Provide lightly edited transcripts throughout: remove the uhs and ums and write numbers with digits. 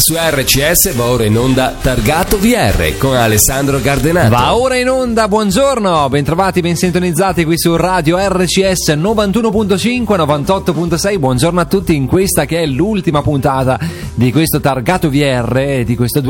su RCS va ora in onda Targato VR con Alessandro Gardenato. Va ora in onda, buongiorno, bentrovati, ben sintonizzati qui su Radio RCS 91.5, 98.6. Buongiorno a tutti in questa che è l'ultima puntata di questo Targato VR di questo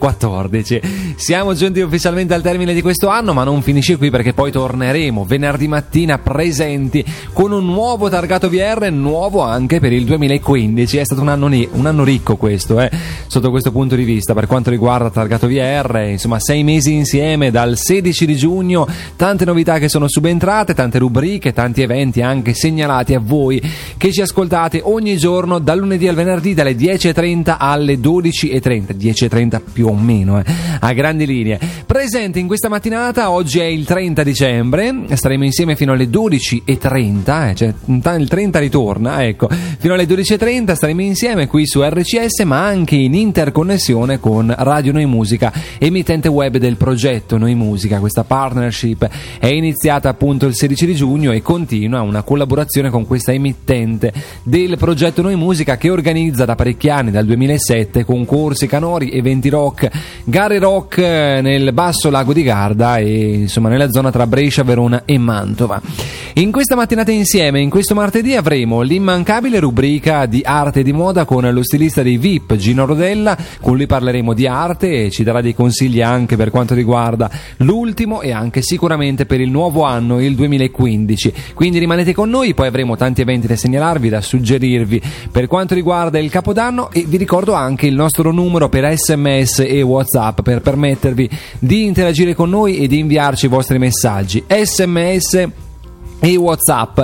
2014. Siamo giunti ufficialmente al termine di questo anno, ma non finisce qui, perché poi torneremo venerdì mattina presenti con un nuovo Targato VR, nuovo anche per il 2015. È stato un anno ricco questo, sotto questo punto di vista, per quanto riguarda Targato VR. Insomma, 6 mesi insieme dal 16 di giugno, tante novità che sono subentrate, tante rubriche, tanti eventi anche segnalati a voi che ci ascoltate ogni giorno dal lunedì al venerdì dalle 10.30 alle 12.30, 10.30 più o meno, a grandi linee. Presente in questa mattinata, oggi è il 30 dicembre, staremo insieme fino alle 12.30, cioè il 30 ritorna, ecco, fino alle 12.30 staremo insieme qui su RCS, ma anche in interconnessione con Radio Noi Musica, emittente web del progetto Noi Musica. Questa partnership è iniziata appunto il 16 di giugno e continua una collaborazione con questa emittente del progetto Noi Musica, che organizza da parecchi anni, dal 2007, concorsi, canori, eventi rock, gare rock nel basso lago di Garda e insomma nella zona tra Brescia, Verona e Mantova. In questa mattinata insieme, in questo martedì, avremo l'immancabile rubrica di arte e di moda con lo stilista dei VIP Gino Rodella. Con lui parleremo di arte e ci darà dei consigli anche per quanto riguarda l'ultimo e anche sicuramente per il nuovo anno, il 2015. Quindi rimanete con noi, poi avremo tanti eventi da segnalarvi, da suggerirvi per quanto riguarda il Capodanno, e vi ricordo anche il nostro numero per SMS e WhatsApp per permettervi di interagire con noi e di inviarci i vostri messaggi. SMS e WhatsApp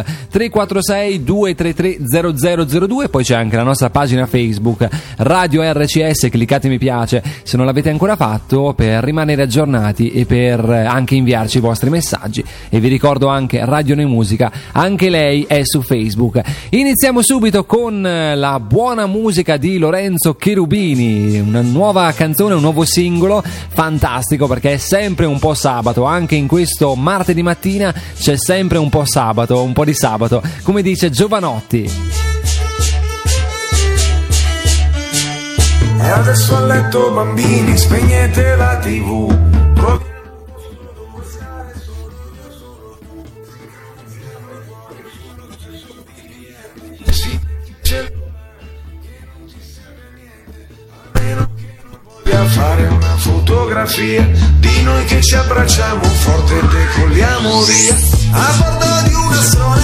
346 233 0002. Poi c'è anche la nostra pagina Facebook Radio RCS, cliccate mi piace se non l'avete ancora fatto per rimanere aggiornati e per anche inviarci i vostri messaggi. E vi ricordo anche Radio Noi Musica, anche lei è su Facebook. Iniziamo subito con la buona musica di Lorenzo Cherubini, una nuova canzone, un nuovo singolo fantastico, perché è sempre un po' sabato, anche in questo martedì mattina c'è sempre un po' sabato, un po' di sabato, come dice Giovanotti. E adesso a letto bambini, spegnete la TV. A fare una fotografia di noi che ci abbracciamo forte e decolliamo via a bordo di una sola